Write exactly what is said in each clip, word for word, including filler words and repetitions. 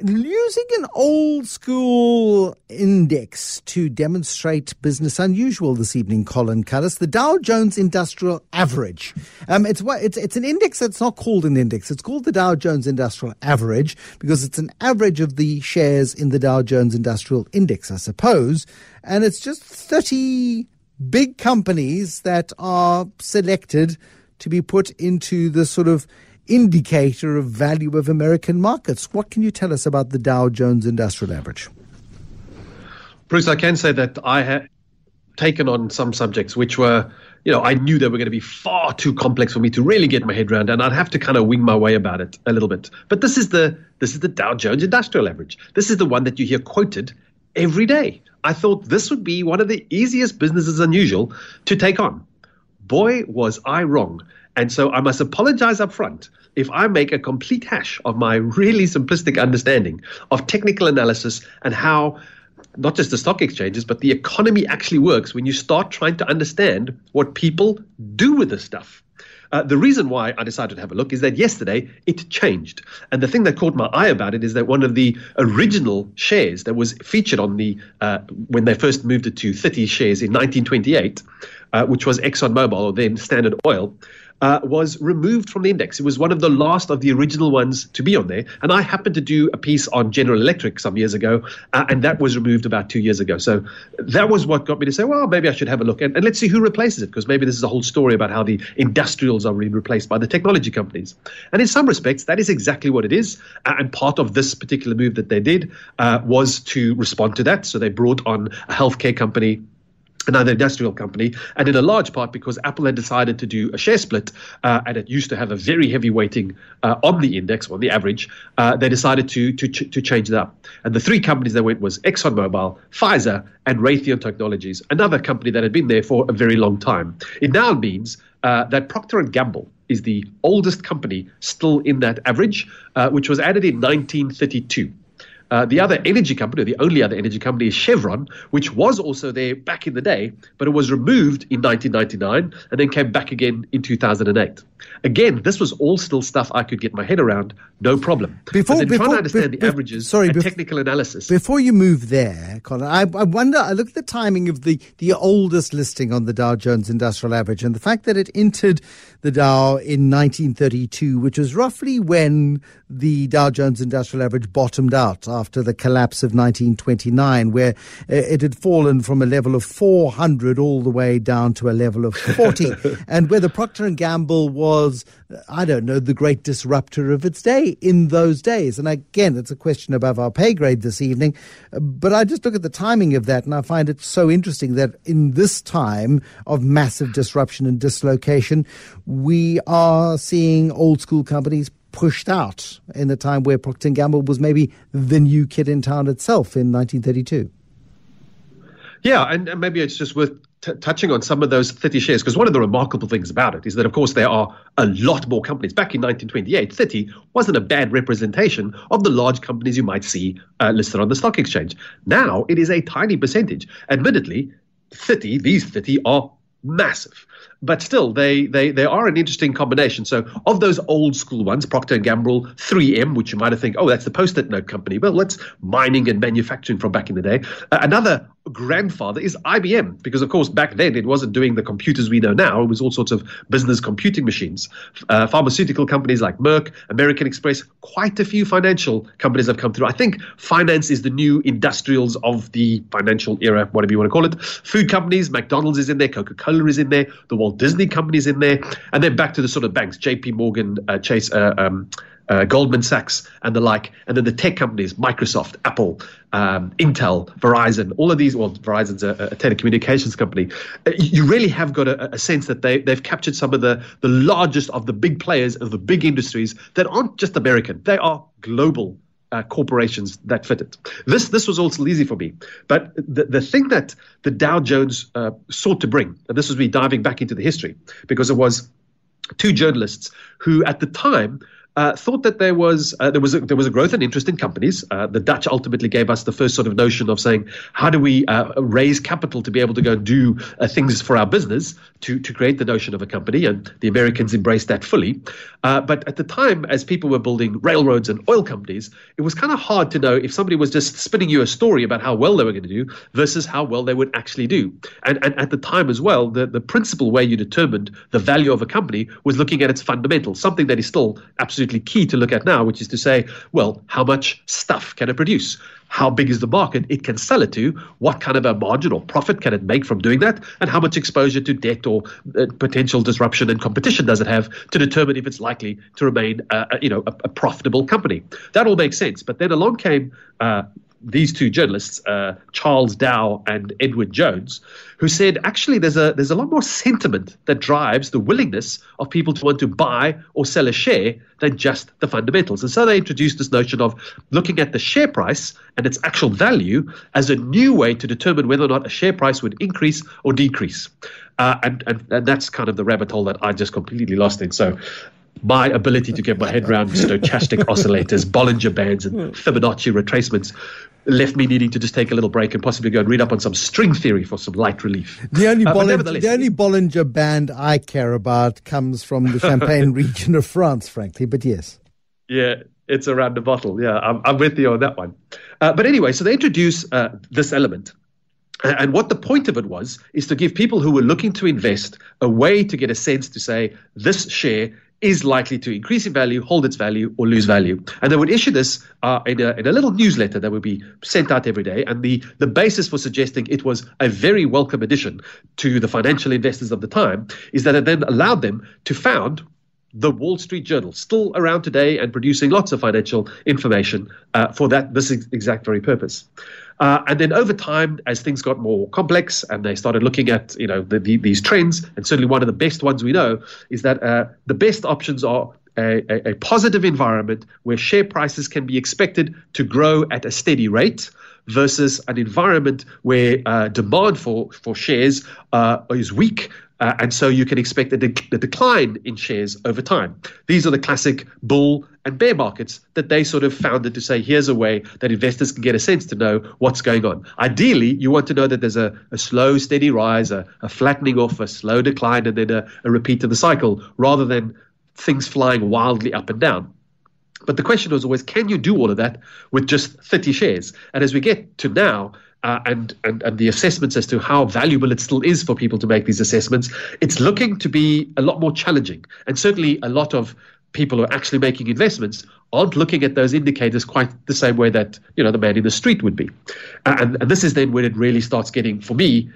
using an old school index to demonstrate business unusual this evening, Colin Cullis, the Dow Jones Industrial Average. Um, it's, what, it's, it's an index that's not called an index. It's called the Dow Jones Industrial Average because it's an average of the shares in the Dow Jones Industrial Index, I suppose. And it's just thirty big companies that are selected to be put into the sort of indicator of value of American markets. What can you tell us about the Dow Jones Industrial Average? Bruce, I can say that I had taken on some subjects which were, you know, I knew they were going to be far too complex for me to really get my head around, and I'd have to kind of wing my way about it a little bit. But this is the this is the Dow Jones Industrial Average. This is the one that you hear quoted every day. I thought this would be one of the easiest businesses unusual to take on. Boy, was I wrong. And so I must apologize up front if I make a complete hash of my really simplistic understanding of technical analysis and how not just the stock exchanges, but the economy actually works when you start trying to understand what people do with this stuff. Uh, the reason why I decided to have a look is that yesterday it changed. And the thing that caught my eye about it is that one of the original shares that was featured on the, uh, when they first moved it to thirty shares in nineteen twenty-eight, uh, which was ExxonMobil, or then Standard Oil, Uh, was removed from the index. It was one of the last of the original ones to be on there. And I happened to do a piece on General Electric some years ago, uh, and that was removed about two years ago. So that was what got me to say, well, maybe I should have a look. And, and let's see who replaces it, because maybe this is a whole story about how the industrials are being replaced by the technology companies. And in some respects, that is exactly what it is. Uh, and part of this particular move that they did uh, was to respond to that. So they brought on a healthcare company, another industrial company, and in a large part because Apple had decided to do a share split, uh, and it used to have a very heavy weighting uh, on the index, on the average. Uh, they decided to to ch- to change that up. And the three companies that went was ExxonMobil, Pfizer, and Raytheon Technologies, another company that had been there for a very long time. It now means uh, that Procter and Gamble is the oldest company still in that average, uh, which was added in nineteen thirty-two. Uh, the other energy company, or the only other energy company, is Chevron, which was also there back in the day, but it was removed in nineteen ninety-nine and then came back again in two thousand eight. Again, this was all still stuff I could get my head around, no problem. Before, but then before, trying to understand be, the averages sorry, and bef- technical analysis. Before you move there, Colin, I, I wonder, I look at the timing of the, the oldest listing on the Dow Jones Industrial Average, and the fact that it entered the Dow in nineteen thirty-two, which was roughly when the Dow Jones Industrial Average bottomed out after the collapse of nineteen twenty-nine, where it had fallen from a level of four hundred all the way down to a level of forty, and whether Procter and Gamble was, I don't know, the great disruptor of its day in those days. And again, it's a question above our pay grade this evening, but I just look at the timing of that and I find it so interesting that in this time of massive disruption and dislocation, we are seeing old school companies pushed out in a time where Procter and Gamble was maybe the new kid in town itself in nineteen thirty-two. Yeah, and, and maybe it's just worth t- touching on some of those thirty shares, because one of the remarkable things about it is that, of course, there are a lot more companies. Back in nineteen twenty-eight, thirty wasn't a bad representation of the large companies you might see uh, listed on the stock exchange. Now it is a tiny percentage. Admittedly, thirty, these thirty are massive. But still, they, they they are an interesting combination. So of those old school ones, Procter and Gamble, three M, which you might have think, oh, that's the Post-it note company. Well, that's mining and manufacturing from back in the day. Uh, another grandfather is I B M, because, of course, back then it wasn't doing the computers we know now. It was all sorts of business computing machines. Uh, pharmaceutical companies like Merck, American Express, quite a few financial companies have come through. I think finance is the new industrials of the financial era, whatever you want to call it. Food companies, McDonald's is in there, Coca-Cola is in there, the Walt Disney companies in there, and then back to the sort of banks, J P Morgan, uh, Chase, uh, um, uh, Goldman Sachs, and the like, and then the tech companies, Microsoft, Apple, um, Intel, Verizon, all of these. Well, Verizon's a, a telecommunications company. Uh, you really have got a, a sense that they they've captured some of the the largest of the big players of the big industries that aren't just American; they are global. Uh, corporations that fit it. This this was also easy for me. But the, the thing that the Dow Jones uh, sought to bring, and this was me diving back into the history, because it was two journalists who at the time Uh, thought that there was uh, there was a, there was a growth and interest in companies. Uh, the Dutch ultimately gave us the first sort of notion of saying, how do we uh, raise capital to be able to go do uh, things for our business to to create the notion of a company, and the Americans embraced that fully. Uh, but at the time, as people were building railroads and oil companies, it was kind of hard to know if somebody was just spinning you a story about how well they were going to do versus how well they would actually do. And, and at the time as well, the, the principal way you determined the value of a company was looking at its fundamentals, something that is still absolutely key to look at now, which is to say, well, how much stuff can it produce? How big is the market it can sell it to? What kind of a margin or profit can it make from doing that? And how much exposure to debt or uh, potential disruption and competition does it have to determine if it's likely to remain, uh, you know, a, a profitable company? That all makes sense. But then along came uh, these two journalists, uh, Charles Dow and Edward Jones, who said, actually, there's a there's a lot more sentiment that drives the willingness of people to want to buy or sell a share than just the fundamentals. And so they introduced this notion of looking at the share price and its actual value as a new way to determine whether or not a share price would increase or decrease. Uh, and, and, and that's kind of the rabbit hole that I just completely lost in. So my ability to get my head around stochastic oscillators, Bollinger Bands, and Fibonacci retracements left me needing to just take a little break and possibly go and read up on some string theory for some light relief. The only, uh, Bollinger, the only Bollinger Band I care about comes from the Champagne region of France, frankly, but yes. Yeah, it's around the bottle. Yeah, I'm, I'm with you on that one. Uh, but anyway, so they introduce uh, this element. And what the point of it was is to give people who were looking to invest a way to get a sense to say this share is likely to increase in value, hold its value, or lose value. And they would issue this uh, in, a, in a little newsletter that would be sent out every day. And the, the basis for suggesting it was a very welcome addition to the financial investors of the time is that it then allowed them to found the Wall Street Journal, still around today and producing lots of financial information uh, for that this exact very purpose. Uh, and then over time, as things got more complex and they started looking at, you know, the, the, these trends, and certainly one of the best ones we know is that uh, the best options are a, a, a positive environment where share prices can be expected to grow at a steady rate versus an environment where uh, demand for, for shares uh, is weak. Uh, and so you can expect a, de- a decline in shares over time. These are the classic bull and bear markets that they sort of founded to say, here's a way that investors can get a sense to know what's going on. Ideally, you want to know that there's a, a slow, steady rise, a, a flattening off, a slow decline, and then a, a repeat of the cycle, rather than things flying wildly up and down. But the question was always, can you do all of that with just thirty shares? And as we get to now, Uh, and, and, and the assessments as to how valuable it still is for people to make these assessments, it's looking to be a lot more challenging. And certainly a lot of people who are actually making investments aren't looking at those indicators quite the same way that, you know, the man in the street would be. Uh, and, and this is then when it really starts getting, for me,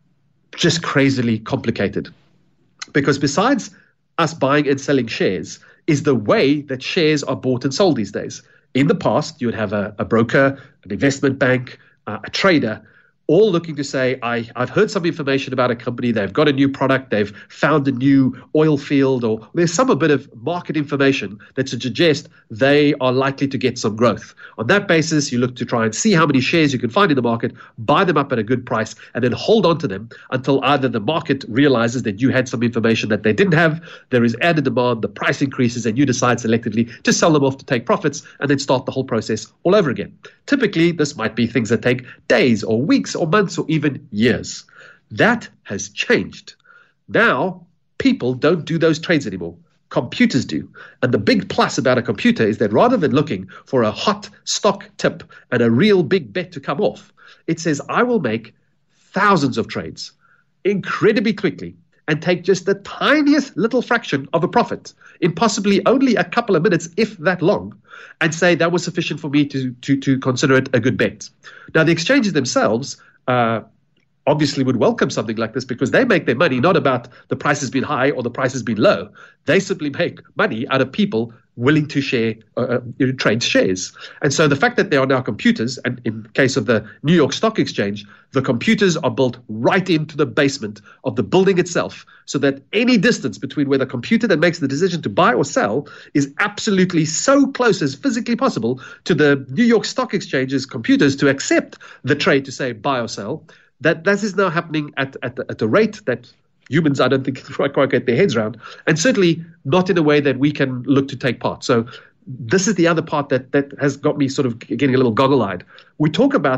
just crazily complicated. Because besides us buying and selling shares is the way that shares are bought and sold these days. In the past, you would have a, a broker, an investment bank, Uh, a trader, all looking to say, I, I've heard some information about a company, they've got a new product, they've found a new oil field, or there's some a bit of market information that should suggest they are likely to get some growth. On that basis, you look to try and see how many shares you can find in the market, buy them up at a good price, and then hold on to them until either the market realizes that you had some information that they didn't have, there is added demand, the price increases, and you decide selectively to sell them off to take profits, and then start the whole process all over again. Typically, this might be things that take days or weeks or months or even years. That has changed. Now, people don't do those trades anymore. Computers do. And the big plus about a computer is that rather than looking for a hot stock tip and a real big bet to come off, it says, I will make thousands of trades incredibly quickly and take just the tiniest little fraction of a profit in possibly only a couple of minutes, if that long, and say that was sufficient for me to, to, to consider it a good bet. Now, the exchanges themselves uh, obviously would welcome something like this because they make their money not about the price has been high or the price has been low. They simply make money out of people willing to share, uh, you know, trade shares. And so the fact that there are now computers, and in case of the New York Stock Exchange, the computers are built right into the basement of the building itself, so that any distance between where the computer that makes the decision to buy or sell is absolutely so close as physically possible to the New York Stock Exchange's computers to accept the trade to say buy or sell, that this is now happening at, at, the, at a rate that humans, I don't think, quite, quite get their heads around, and certainly not in a way that we can look to take part. So this is the other part that, that has got me sort of getting a little goggle-eyed. We talk about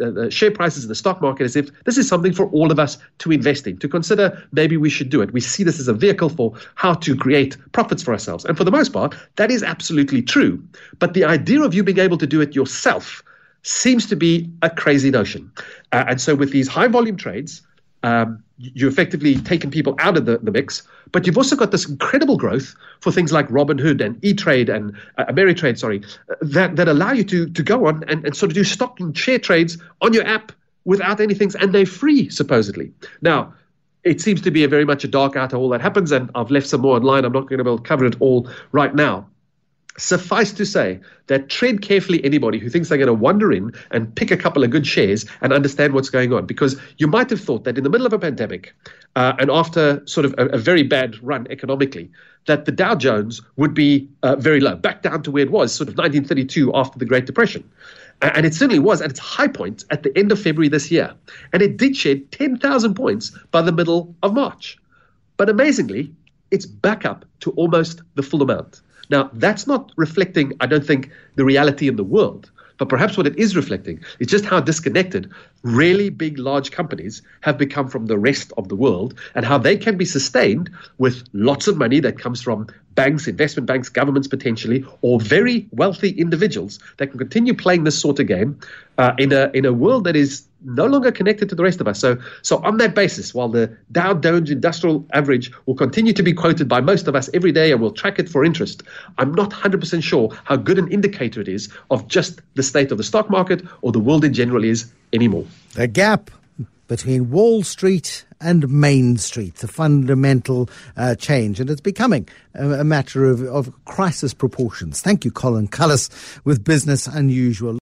uh, the share prices in the stock market as if this is something for all of us to invest in, to consider maybe we should do it. We see this as a vehicle for how to create profits for ourselves. And for the most part, that is absolutely true. But the idea of you being able to do it yourself seems to be a crazy notion. Uh, and so with these high volume trades, um, you effectively taken people out of the, the mix, but you've also got this incredible growth for things like Robinhood and E-Trade and uh, Ameritrade, sorry, uh, that, that allow you to, to go on and, and sort of do stock and share trades on your app without anything, and they're free, supposedly. Now, it seems to be a very much a dark art how all that happens, and I've left some more online. I'm not going to be able to cover it all right now. Suffice to say that tread carefully anybody who thinks they're going to wander in and pick a couple of good shares and understand what's going on, because you might have thought that in the middle of a pandemic uh, and after sort of a, a very bad run economically, that the Dow Jones would be uh, very low, back down to where it was, sort of nineteen thirty-two after the Great Depression. And it certainly was at its high point at the end of February this year. And it did shed ten thousand points by the middle of March. But amazingly, it's back up to almost the full amount. Now, that's not reflecting, I don't think, the reality in the world. But perhaps what it is reflecting is just how disconnected really big, large companies have become from the rest of the world, and how they can be sustained with lots of money that comes from banks, investment banks, governments potentially, or very wealthy individuals that can continue playing this sort of game uh, in a in a world that is no longer connected to the rest of us. So, so on that basis, while the Dow Jones Industrial Average will continue to be quoted by most of us every day and we'll track it for interest, I'm not one hundred percent sure how good an indicator it is of just the state of the stock market or the world in general is anymore. The gap between Wall Street and Main Street, a fundamental uh, change, and it's becoming a, a matter of, of crisis proportions. Thank you, Colin Cullis, with Business Unusual.